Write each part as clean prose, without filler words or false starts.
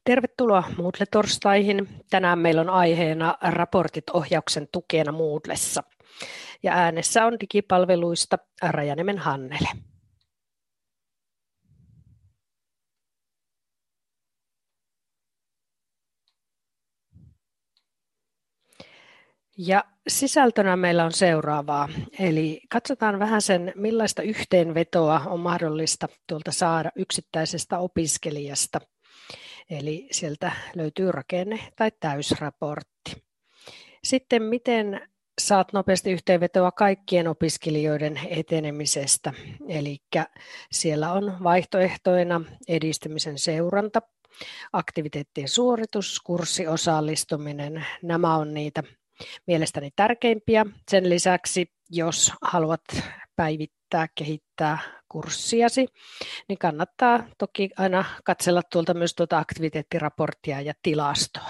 Tervetuloa Moodle-torstaihin. Tänään meillä on aiheena raportit ohjauksen tukena Moodlessa. Ja äänessä on digipalveluista Rajaniemen Hannele. Ja sisältönä meillä on seuraavaa, eli katsotaan vähän sen, millaista yhteenvetoa on mahdollista tuolta saada yksittäisestä opiskelijasta. Eli sieltä löytyy rakenne- tai täysraportti. Sitten miten saat nopeasti yhteenvetoa kaikkien opiskelijoiden etenemisestä, eli siellä on vaihtoehtoina edistymisen seuranta, aktiviteettien suoritus, kurssiosallistuminen, nämä on niitä mielestäni tärkeimpiä. Sen lisäksi, jos haluat päivittää, kehittää kurssiasi, niin kannattaa toki aina katsella tuolta myös tuota aktiviteettiraporttia ja tilastoa.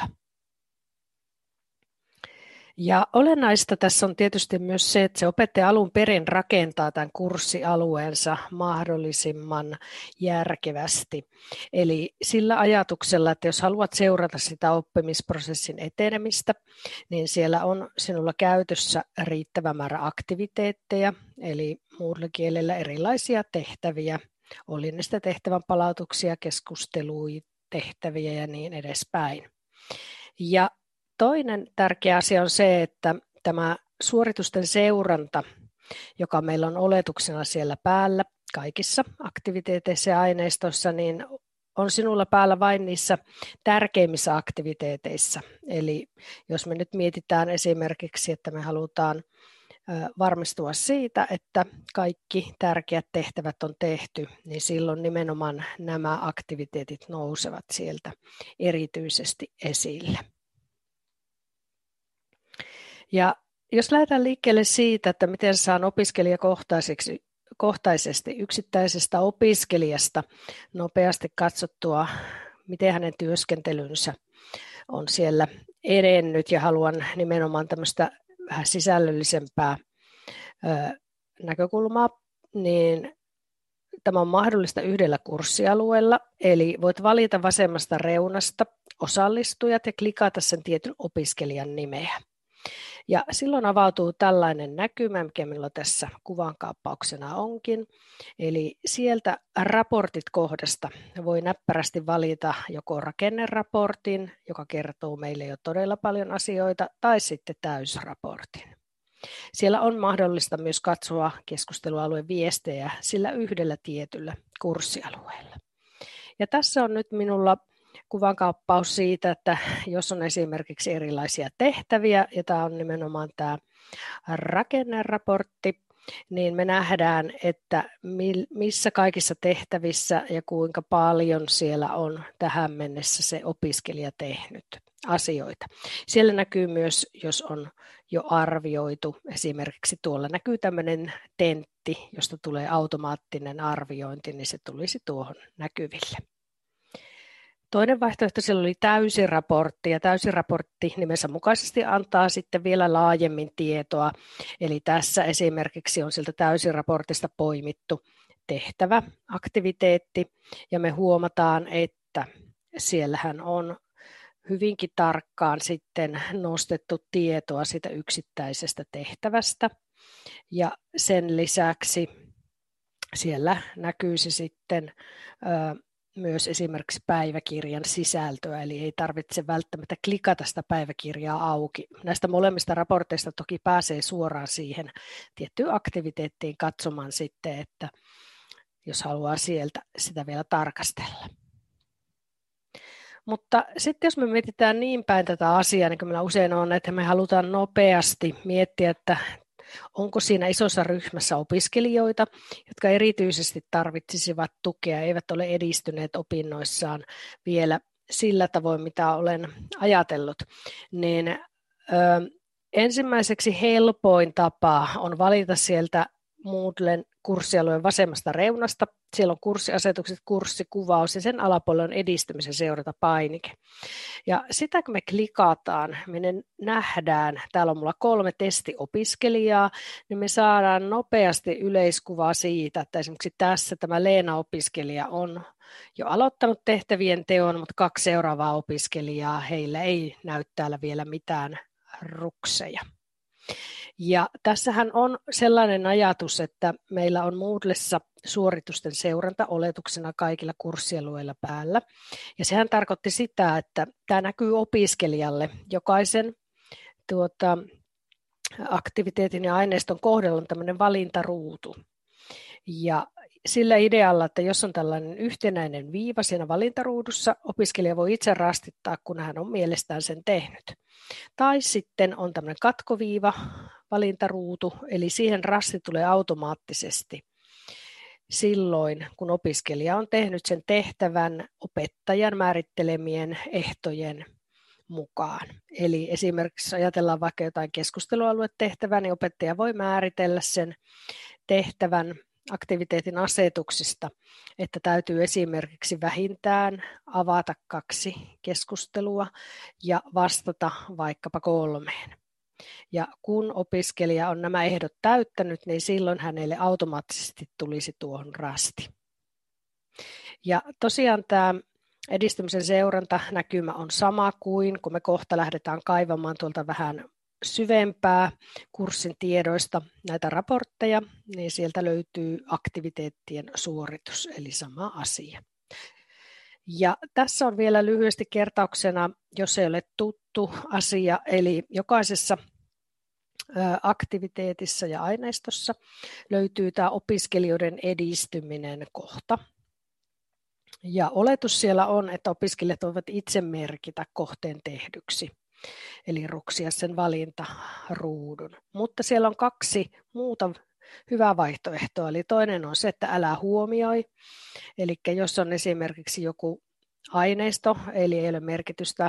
Ja olennaista tässä on tietysti myös se, että se opettaja alun perin rakentaa tämän kurssialueensa mahdollisimman järkevästi. Eli sillä ajatuksella, että jos haluat seurata sitä oppimisprosessin etenemistä, niin siellä on sinulla käytössä riittävä määrä aktiviteetteja, eli Moodle-kielellä erilaisia tehtäviä, oli ne sitä tehtävän palautuksia, keskusteluja, tehtäviä ja niin edespäin. Ja toinen tärkeä asia on se, että tämä suoritusten seuranta, joka meillä on oletuksena siellä päällä kaikissa aktiviteeteissa ja aineistossa, niin on sinulla päällä vain niissä tärkeimmissä aktiviteeteissa. Eli jos me nyt mietitään esimerkiksi, että me halutaan varmistua siitä, että kaikki tärkeät tehtävät on tehty, niin silloin nimenomaan nämä aktiviteetit nousevat sieltä erityisesti esille. Ja jos lähdetään liikkeelle siitä, että miten saan opiskelijakohtaisesti yksittäisestä opiskelijasta nopeasti katsottua, miten hänen työskentelynsä on siellä edennyt ja haluan nimenomaan tämmöistä vähän sisällöllisempää näkökulmaa, niin tämä on mahdollista yhdellä kurssialueella, eli voit valita vasemmasta reunasta osallistujat ja klikata sen tietyn opiskelijan nimeä. Ja silloin avautuu tällainen näkymä, mikä minulla tässä kuvankaappauksena onkin. Eli sieltä raportit-kohdasta voi näppärästi valita joko rakenneraportin, joka kertoo meille jo todella paljon asioita, tai sitten täysraportin. Siellä on mahdollista myös katsoa keskustelualueen viestejä sillä yhdellä tietyllä kurssialueella. Ja tässä on nyt minulla kuvankaappaus siitä, että jos on esimerkiksi erilaisia tehtäviä, ja tämä on nimenomaan tämä rakenneraportti, niin me nähdään, että missä kaikissa tehtävissä ja kuinka paljon siellä on tähän mennessä se opiskelija tehnyt asioita. Siellä näkyy myös, jos on jo arvioitu, esimerkiksi tuolla näkyy tämmöinen tentti, josta tulee automaattinen arviointi, niin se tulisi tuohon näkyville. Toinen vaihtoehto siellä oli täysiraportti, ja täysiraportti nimensä mukaisesti antaa sitten vielä laajemmin tietoa. Eli tässä esimerkiksi on sieltä täysiraportista poimittu tehtävä, aktiviteetti, ja me huomataan, että siellähän on hyvinkin tarkkaan sitten nostettu tietoa siitä yksittäisestä tehtävästä, ja sen lisäksi siellä näkyisi sitten myös esimerkiksi päiväkirjan sisältöä, eli ei tarvitse välttämättä klikata sitä päiväkirjaa auki. Näistä molemmista raporteista toki pääsee suoraan siihen tiettyyn aktiviteettiin katsomaan sitten, että jos haluaa sieltä sitä vielä tarkastella. Mutta sitten jos me mietitään niin päin tätä asiaa, niin kuin meillä usein on, että me halutaan nopeasti miettiä, että onko siinä isossa ryhmässä opiskelijoita, jotka erityisesti tarvitsisivat tukea, eivät ole edistyneet opinnoissaan vielä sillä tavoin, mitä olen ajatellut, niin ensimmäiseksi helpoin tapa on valita sieltä Moodlen kurssialueen vasemmasta reunasta. Siellä on kurssiasetukset, kurssikuvaus ja sen alapuolella on edistymisen seurata painike. Ja sitä kun me klikataan, me nähdään, täällä on mulla 3 testiopiskelijaa, niin me saadaan nopeasti yleiskuvaa siitä, että esimerkiksi tässä tämä Leena-opiskelija on jo aloittanut tehtävien teon, mutta 2 seuraavaa opiskelijaa, heillä ei näy täällä vielä mitään rukseja. Ja tässähän on sellainen ajatus, että meillä on Moodlessa suoritusten seuranta oletuksena kaikilla kurssialueilla päällä. Ja sehän tarkoitti sitä, että tämä näkyy opiskelijalle. Jokaisen aktiviteetin ja aineiston kohdalla on tämmöinen valintaruutu. Ja sillä idealla, että jos on tällainen yhtenäinen viiva siinä valintaruudussa, opiskelija voi itse rastittaa, kun hän on mielestään sen tehnyt. Tai sitten on tämmöinen katkoviiva, valintaruutu, eli siihen rasti tulee automaattisesti silloin, kun opiskelija on tehnyt sen tehtävän opettajan määrittelemien ehtojen mukaan. Eli esimerkiksi ajatellaan vaikka jotain keskustelualuetehtävää, niin opettaja voi määritellä sen tehtävän aktiviteetin asetuksista, että täytyy esimerkiksi vähintään avata 2 keskustelua ja vastata vaikkapa 3. Ja kun opiskelija on nämä ehdot täyttänyt, niin silloin hänelle automaattisesti tulisi tuohon rasti. Ja tosiaan tämä edistymisen seurantanäkymä on sama kuin kun me kohta lähdetään kaivamaan tuolta vähän syvempää kurssin tiedoista näitä raportteja, niin sieltä löytyy aktiviteettien suoritus, eli sama asia. Ja tässä on vielä lyhyesti kertauksena, jos ei ole tuttu asia, eli jokaisessa aktiviteetissa ja aineistossa löytyy tämä opiskelijoiden edistyminen kohta. Ja oletus siellä on, että opiskelijat voivat itse merkitä kohteen tehdyksi, eli ruksia sen valintaruudun. Mutta siellä on 2 muuta hyvää vaihtoehtoa, eli toinen on se, että älä huomioi, eli jos on esimerkiksi joku aineisto, eli ei ole merkitystä,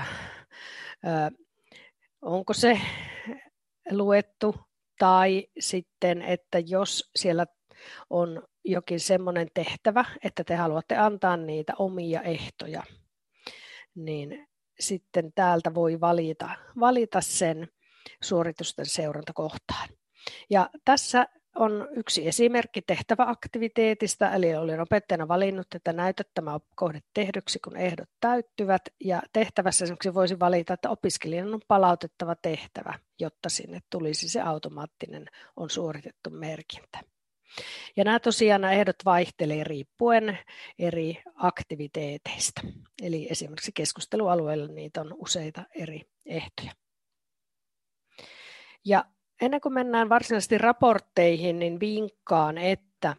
onko se luettu, tai sitten, että jos siellä on jokin semmoinen tehtävä, että te haluatte antaa niitä omia ehtoja, niin sitten täältä voi valita sen suoritusten seurantakohtaan. Ja tässä on yksi esimerkki tehtäväaktiviteetista, eli olen opettajana valinnut, että näytä tämä kohde tehdyksi, kun ehdot täyttyvät, ja tehtävässä esimerkiksi voisi valita, että opiskelijan on palautettava tehtävä, jotta sinne tulisi se automaattinen on suoritettu merkintä. Ja nämä ehdot vaihtelee riippuen eri aktiviteeteista. Eli esimerkiksi keskustelualueella niitä on useita eri ehtoja. Ja ennen kuin mennään varsinaisesti raportteihin, niin vinkkaan, että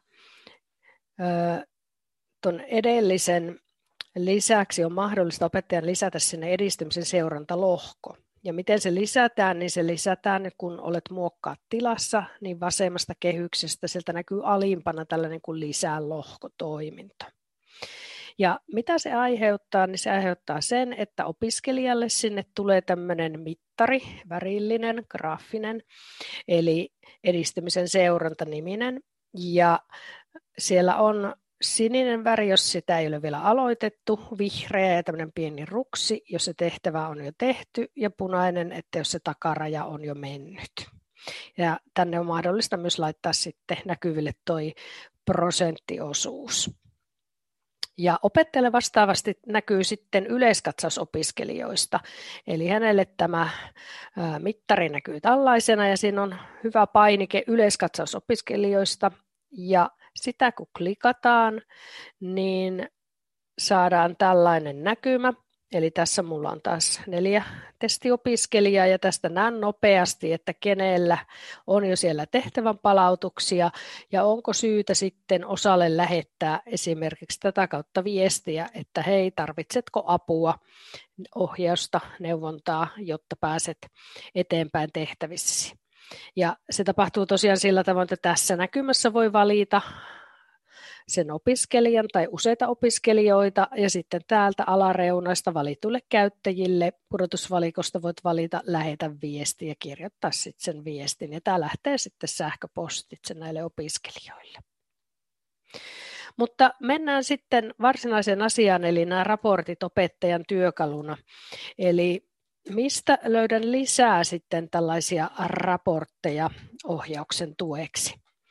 tuon edellisen lisäksi on mahdollista opettajan lisätä sinne edistymisen seurantalohko. Ja miten se lisätään, niin se lisätään, kun olet muokkaa tilassa, niin vasemmasta kehyksestä sieltä näkyy alimpana tällainen kuin lisää lohkotoiminto. Ja mitä se aiheuttaa, niin se aiheuttaa sen, että opiskelijalle sinne tulee tämmöinen mittari, värillinen, graafinen, eli edistymisen seurantaniminen. Ja siellä on sininen väri, jos sitä ei ole vielä aloitettu, vihreä ja tämmöinen pieni ruksi, jos se tehtävä on jo tehty, ja punainen, että jos se takaraja on jo mennyt. Ja tänne on mahdollista myös laittaa sitten näkyville toi prosenttiosuus. Ja opettajalle vastaavasti näkyy sitten yleiskatsaus opiskelijoista, eli hänelle tämä mittari näkyy tällaisena, ja siinä on hyvä painike yleiskatsaus opiskelijoista, ja sitä kun klikataan, niin saadaan tällainen näkymä. Eli tässä mulla on taas 4 testiopiskelijaa ja tästä näen nopeasti, että kenellä on jo siellä tehtävän palautuksia ja onko syytä sitten osalle lähettää esimerkiksi tätä kautta viestiä, että hei, tarvitsetko apua, ohjausta, neuvontaa, jotta pääset eteenpäin tehtävissäsi. Ja se tapahtuu tosiaan sillä tavoin, että tässä näkymässä voi valita sen opiskelijan tai useita opiskelijoita ja sitten täältä alareunasta valituille käyttäjille pudotusvalikosta voit valita lähetä viesti ja kirjoittaa sitten sen viestin ja tämä lähtee sitten sähköpostitse näille opiskelijoille. Mutta mennään sitten varsinaiseen asiaan, eli nämä raportit opettajan työkaluna. Eli mistä löydän lisää sitten tällaisia raportteja ohjauksen tueksi?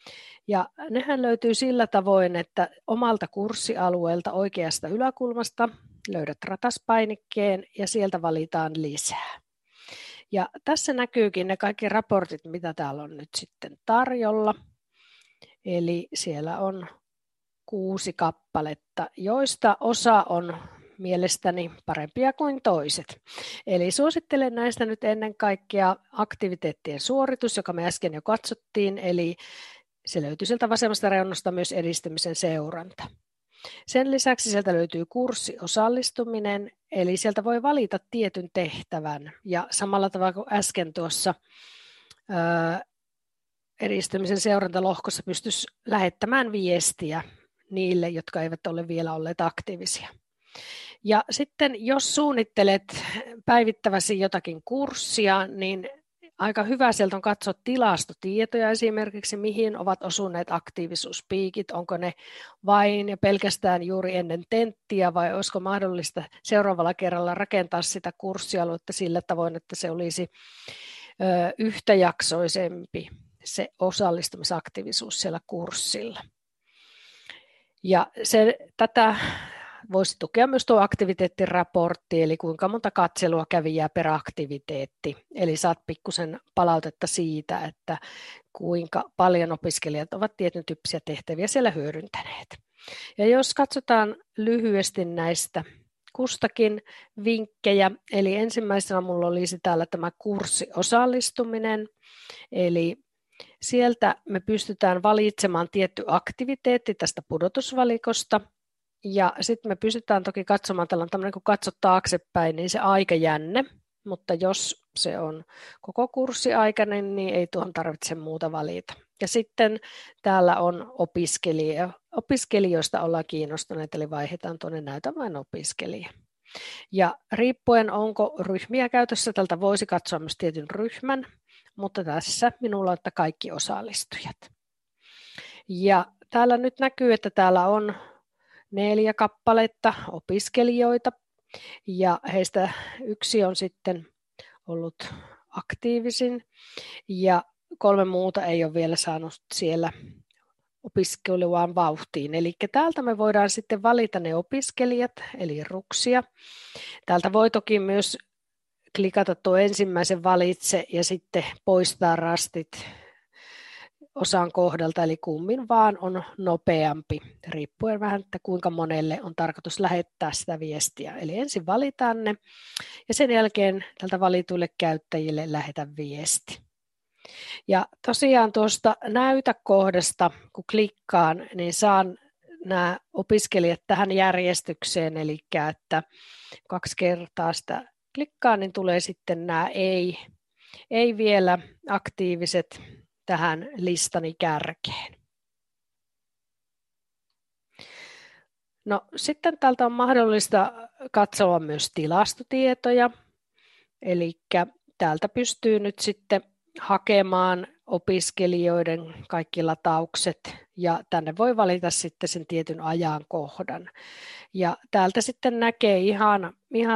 Ja nehän löytyy sillä tavoin, että omalta kurssialueelta oikeasta yläkulmasta löydät rataspainikkeen ja sieltä valitaan lisää. Ja tässä näkyykin ne kaikki raportit, mitä täällä on nyt sitten tarjolla. Eli siellä on 6 kappaletta, joista osa on mielestäni parempia kuin toiset. Eli suosittelen näistä nyt ennen kaikkea aktiviteettien suoritus, joka me äsken jo katsottiin, eli se löytyy sieltä vasemmasta reunasta myös edistymisen seuranta. Sen lisäksi sieltä löytyy kurssiosallistuminen, eli sieltä voi valita tietyn tehtävän ja samalla tavalla kuin äsken tuossa edistymisen seurantalohkossa pystyisi lähettämään viestiä niille, jotka eivät ole vielä olleet aktiivisia. Ja sitten jos suunnittelet päivittäväsi jotakin kurssia, niin aika hyvä sieltä on katsoa tilastotietoja esimerkiksi, mihin ovat osuneet aktiivisuuspiikit, onko ne vain ja pelkästään juuri ennen tenttiä vai olisiko mahdollista seuraavalla kerralla rakentaa sitä kurssialuetta sillä tavoin, että se olisi yhtäjaksoisempi se osallistumisaktiivisuus siellä kurssilla. Ja tätä voisi tukea myös tuo aktiviteettiraportti, eli kuinka monta katselua kävijää per aktiviteetti. Eli saat pikkusen palautetta siitä, että kuinka paljon opiskelijat ovat tietyn tyyppisiä tehtäviä siellä hyödyntäneet. Ja jos katsotaan lyhyesti näistä kustakin vinkkejä, eli ensimmäisenä minulla olisi täällä tämä kurssiosallistuminen, eli sieltä me pystytään valitsemaan tietty aktiviteetti tästä pudotusvalikosta, ja sitten me pystytään toki katsomaan, tällä on tämmöinen kun katsot taaksepäin, niin se aikajänne, mutta jos se on koko kurssiaikainen, niin ei tuohon tarvitse muuta valita. Ja sitten täällä on opiskelijoista ollaan kiinnostuneet, eli vaihdetaan tuonne näytä vain opiskelija. Ja riippuen onko ryhmiä käytössä, tältä voisi katsoa myös tietyn ryhmän, mutta tässä minulla on kaikki osallistujat. Ja täällä nyt näkyy, että täällä on 4 kappaletta opiskelijoita ja heistä yksi on sitten ollut aktiivisin ja 3 muuta ei ole vielä saanut siellä opiskeluaan vauhtiin. Eli täältä me voidaan sitten valita ne opiskelijat, eli ruksia. Täältä voi toki myös klikata tuo ensimmäisen valitse ja sitten poistaa rastit osan kohdalta, eli kummin vaan on nopeampi, riippuen vähän, että kuinka monelle on tarkoitus lähettää sitä viestiä. Eli ensin valitaan ne ja sen jälkeen tältä valituille käyttäjille lähetä viesti. Ja tosiaan tuosta näytäkohdasta, kun klikkaan, niin saan nämä opiskelijat tähän järjestykseen, eli että 2 kertaa sitä klikkaan, niin tulee sitten nämä ei vielä aktiiviset tähän listani kärkeen. No sitten täältä on mahdollista katsoa myös tilastotietoja, eli täältä pystyy nyt sitten hakemaan opiskelijoiden kaikki lataukset ja tänne voi valita sitten sen tietyn ajankohdan. Ja täältä sitten näkee ihan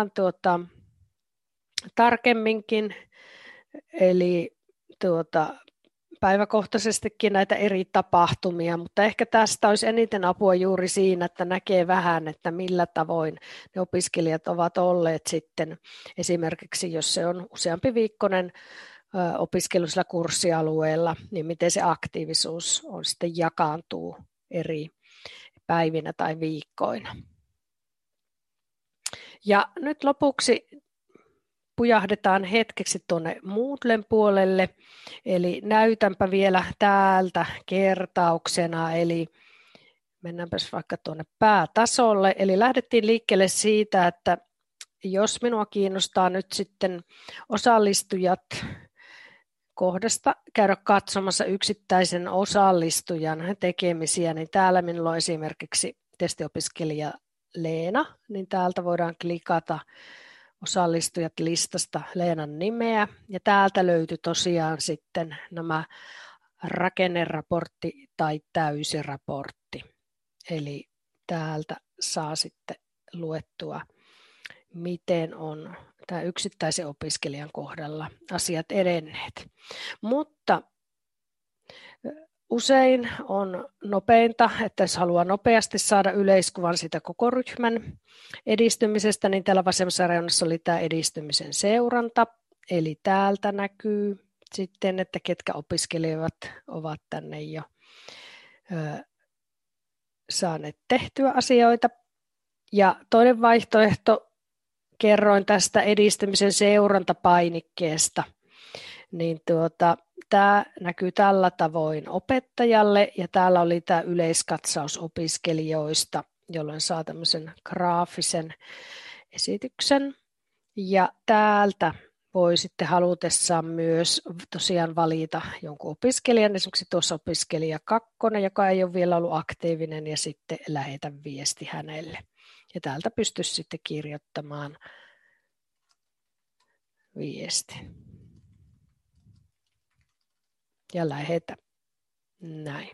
tarkemminkin, eli päiväkohtaisestikin näitä eri tapahtumia, mutta ehkä tästä olisi eniten apua juuri siinä, että näkee vähän, että millä tavoin ne opiskelijat ovat olleet sitten esimerkiksi, jos se on useampi viikkoinen opiskelu sillä kurssialueella, niin miten se aktiivisuus on sitten jakaantuu eri päivinä tai viikkoina. Ja nyt lopuksi pujahdetaan hetkeksi tuonne Moodlen puolelle, eli näytänpä vielä täältä kertauksena, eli mennäänpäs vaikka tuonne päätasolle, eli lähdettiin liikkeelle siitä, että jos minua kiinnostaa nyt sitten osallistujat kohdasta käydä katsomassa yksittäisen osallistujan tekemisiä, niin täällä minulla on esimerkiksi testiopiskelija Leena, niin täältä voidaan klikata osallistujat listasta Leenan nimeä ja täältä löytyy tosiaan sitten nämä rakenneraportti tai täysiraportti. Eli täältä saa sitten luettua, miten on tämä yksittäisen opiskelijan kohdalla asiat edenneet. Mutta usein on nopeinta, että jos haluaa nopeasti saada yleiskuvan sitä koko ryhmän edistymisestä, niin täällä vasemmassa reunassa oli tämä edistymisen seuranta. Eli täältä näkyy sitten, että ketkä opiskelijat ovat tänne jo saaneet tehtyä asioita. Ja toinen vaihtoehto, kerroin tästä edistymisen seurantapainikkeesta, niin tämä näkyy tällä tavoin opettajalle, ja täällä oli tämä yleiskatsaus opiskelijoista, jolloin saa tämmöisen graafisen esityksen. Ja täältä voi sitten halutessaan myös tosiaan valita jonkun opiskelijan, esimerkiksi tuossa opiskelija 2, joka ei ole vielä ollut aktiivinen, ja sitten lähetä viesti hänelle. Ja täältä pystyisi sitten kirjoittamaan viesti. Ja lähetä. Näin.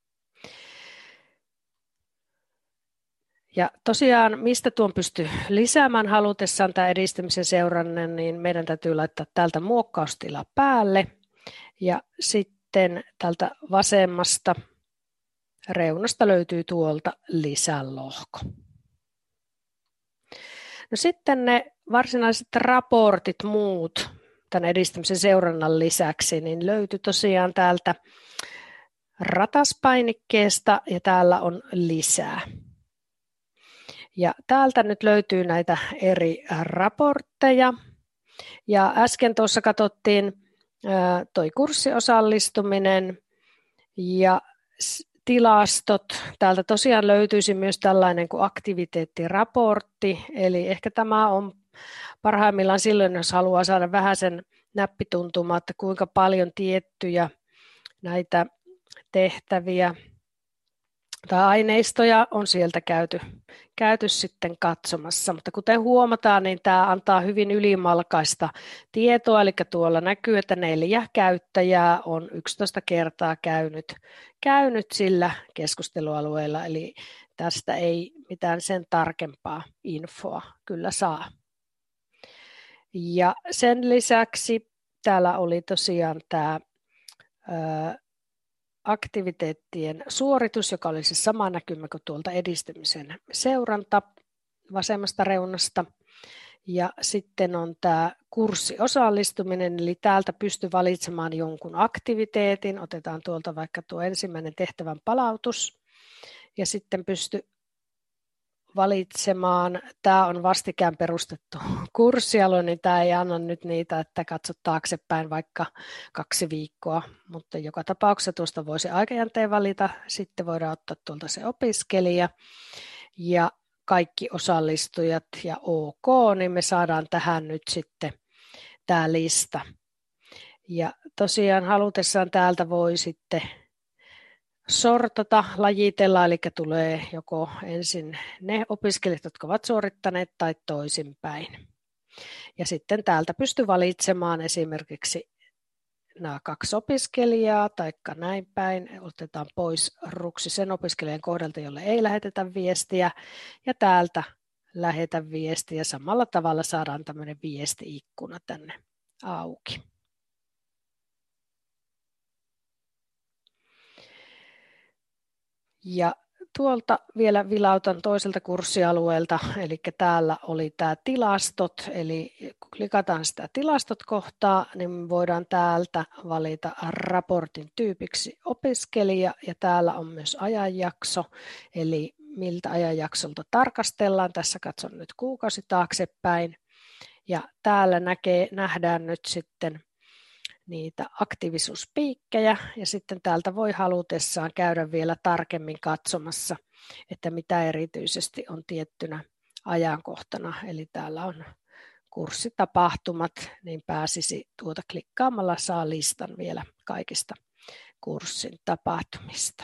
Ja tosiaan, mistä tuon pystyy lisäämään halutessaan tämä edistymisen seurannan, niin meidän täytyy laittaa täältä muokkaustila päälle. Ja sitten tältä vasemmasta reunasta löytyy tuolta lisälohko. No sitten ne varsinaiset raportit muut tämän edistymisen seurannan lisäksi, niin löytyy tosiaan täältä rataspainikkeesta, ja täällä on lisää. Ja täältä nyt löytyy näitä eri raportteja. Ja äsken tuossa katsottiin toi kurssiosallistuminen ja tilastot. Täältä tosiaan löytyisi myös tällainen kuin aktiviteettiraportti, eli ehkä tämä on parhaimmillaan silloin, jos haluaa saada vähän sen näppituntumaa, että kuinka paljon tiettyjä näitä tehtäviä tai aineistoja on sieltä käyty sitten katsomassa, mutta kuten huomataan, niin tämä antaa hyvin ylimalkaista tietoa, eli tuolla näkyy, että 4 käyttäjää on 11 kertaa käynyt sillä keskustelualueella, eli tästä ei mitään sen tarkempaa infoa kyllä saa. Ja sen lisäksi täällä oli tosiaan tämä aktiviteettien suoritus, joka oli se sama näkymä kuin tuolta edistymisen seuranta vasemmasta reunasta. Ja sitten on tämä kurssiosallistuminen, eli täältä pystyy valitsemaan jonkun aktiviteetin. Otetaan tuolta vaikka tuo ensimmäinen tehtävän palautus. Ja sitten pystyy valitsemaan, tämä on vastikään perustettu kurssialue, niin tämä ei anna nyt niitä, että katsot taaksepäin vaikka 2 viikkoa, mutta joka tapauksessa tuosta voisi aikajänteen valita, sitten voidaan ottaa tuolta se opiskelija ja kaikki osallistujat ja OK, niin me saadaan tähän nyt sitten tämä lista. Ja tosiaan halutessaan täältä voi sitten sortata, lajitella, eli tulee joko ensin ne opiskelijat, jotka ovat suorittaneet, tai toisinpäin. Ja sitten täältä pystyy valitsemaan esimerkiksi nämä 2 opiskelijaa, tai näin päin. Otetaan pois ruksi sen opiskelijan kohdalta, jolle ei lähetetä viestiä, ja täältä lähetä viestiä. Samalla tavalla saadaan tämmöinen viesti-ikkuna tänne auki. Ja tuolta vielä vilautan toiselta kurssialueelta, eli täällä oli tämä tilastot, eli kun klikataan sitä tilastot-kohtaa, niin voidaan täältä valita raportin tyypiksi opiskelija, ja täällä on myös ajanjakso, eli miltä ajanjaksolta tarkastellaan. Tässä katson nyt kuukausi taaksepäin, ja täällä nähdään nyt sitten niitä aktiivisuuspiikkejä, ja sitten täältä voi halutessaan käydä vielä tarkemmin katsomassa, että mitä erityisesti on tiettynä ajankohtana. Eli täällä on kurssitapahtumat, niin pääsisi klikkaamalla saa listan vielä kaikista kurssin tapahtumista.